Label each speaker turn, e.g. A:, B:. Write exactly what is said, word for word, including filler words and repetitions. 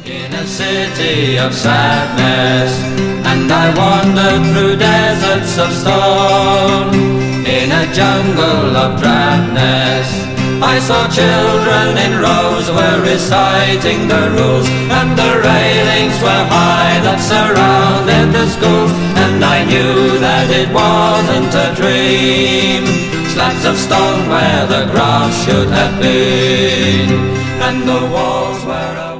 A: In a city of sadness, and I wandered through deserts of stone. In a jungle of drabness, I saw children in rows were reciting the rules, and the railings were high that surrounded the schools, and I knew that it wasn't a dream. Slabs of stone where the grass should have been, and the walls were